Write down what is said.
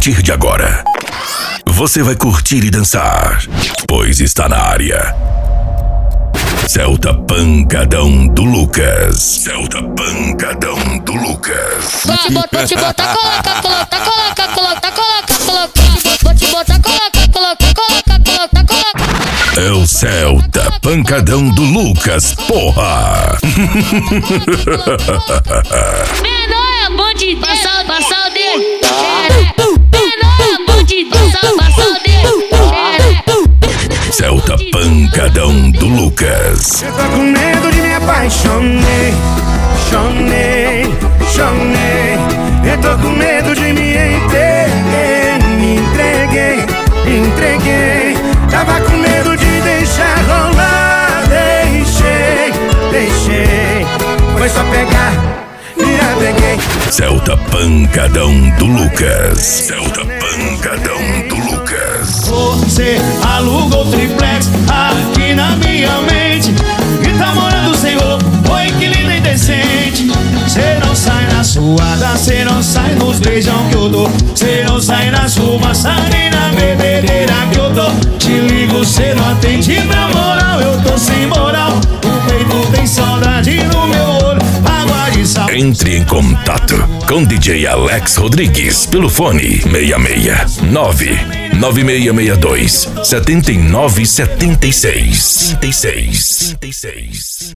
partir de agora, você vai curtir e dançar, pois está na área. Celta Pancadão do Lucas. Celta Pancadão do Lucas. Vou te botar, coloca. Vou te botar, coloca. É o Celta Pancadão do Lucas, porra! Menor é bom de passar o dedo. Menor é bom de passar o dedo. Celta Pancadão do Lucas. Eu tô com medo de me apaixonei. Eu tô com medo de me entreguei. Tava com medo de deixar rolar. Deixei. Foi só pegar e apeguei. Celta Pancadão do Lucas. Celta Pancadão do Lucas. Você alugou triplex aqui na minha mente e tá morando sem roupa, oi que linda e decente. Cê não sai na suada, cê não sai nos beijão que eu dou. Cê não sai na fumaça nem na bebedeira que eu tô. Te ligo, cê não atende, na moral eu tô sem moral. O peito tem saudade no meu olho, água de sal. Entre em contato com DJ Alex Rodrigues pelo fone 669-9662-7976.